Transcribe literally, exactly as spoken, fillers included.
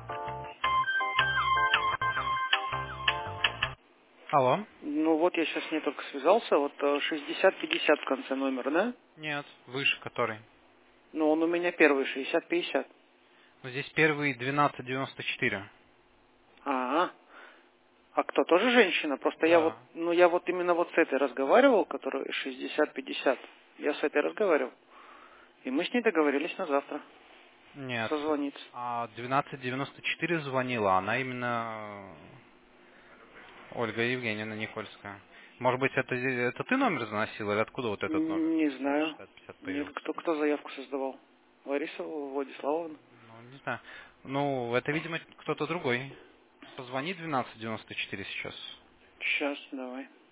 Алло? Ну вот я сейчас с ней только связался, вот э, шестьдесят пятьдесят в конце номер, да? Нет, выше который. Ну он у меня первый, шестьдесят пятьдесят. Ну, здесь первый двенадцать девяносто четыре. А, а кто, тоже женщина? Просто я вот, Да. ну я вот именно вот с этой разговаривал, которая шестьдесят пятьдесят. Я с этой разговаривал. И мы с ней договорились на завтра Нет. созвониться. А двенадцать девяносто четыре звонила, она именно э, Ольга Евгеньевна Никольская. Может быть, это, это ты номер заносил, или откуда вот этот номер Н- Не знаю. шестьдесят пятьдесят Нет, появился? кто, кто заявку создавал? Лариса Владиславовна. Ну, не знаю. Ну, это, видимо, кто-то другой. Позвони двенадцать девяносто четыре сейчас. Сейчас, давай.